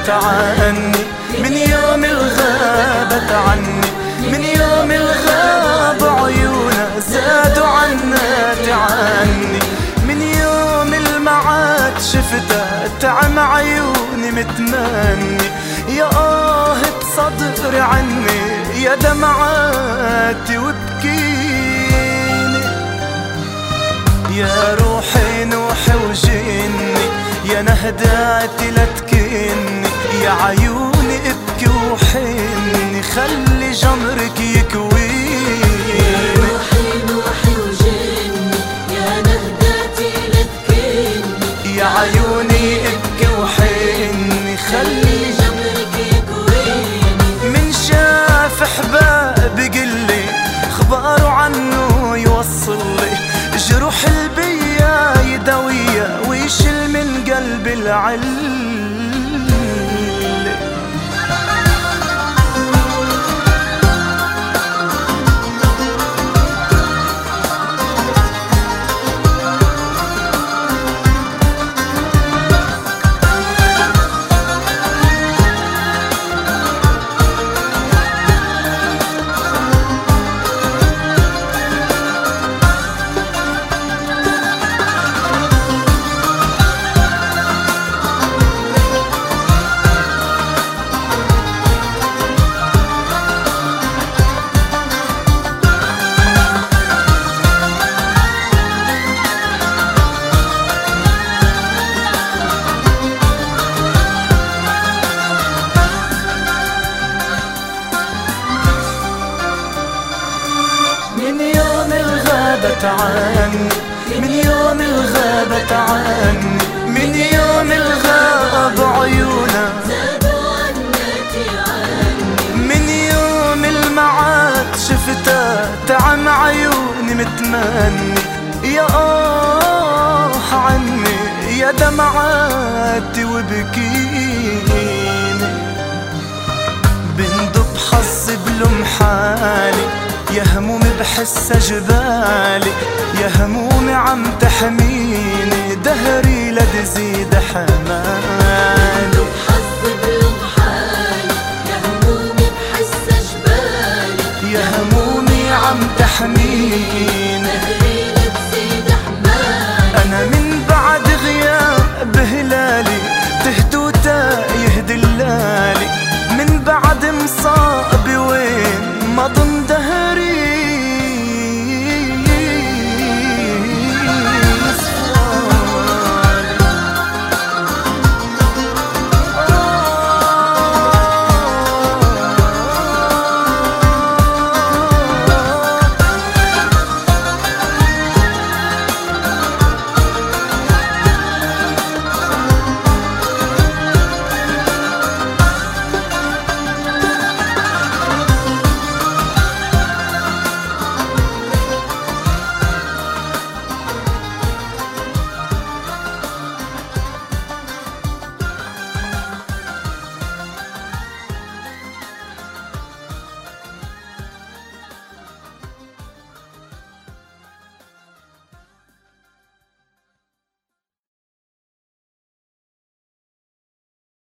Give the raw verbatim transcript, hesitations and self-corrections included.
الغابت عني، من يوم الغابت عني، من يوم الغاب عيونا زادوا عنات عني، من يوم المعاد شفتها تعم عيوني متمني، يا آه بصدري عني يا دمعاتي وبكيني، يا روحي نوحي وجيني، يا نهداتي لا تكني، يا عيوني ابكي وحني خلي جمرك يكويني، يا روحي نوحي وجيني، يا نهداتي لا تكني، يا عيوني ابكي وحني خلي جمرك يكويني. من شاف احبابي قلي اخباره عنه يوصلي، جروح البيا يداوية ويشل من قلبي العل. من يوم الغابت عني، من يوم الغابت عني، من يوم الغاب عيونا زادوا عناتي عني، من يوم المعاد شفتها تعم عيوني متمني، يا آه عني يا دمعاتي وبكيني، بندب حظي بلوم حالي، يا همومي بحسها جبالي، يا همومي عم تحميني دهري لا تزيد حمالي.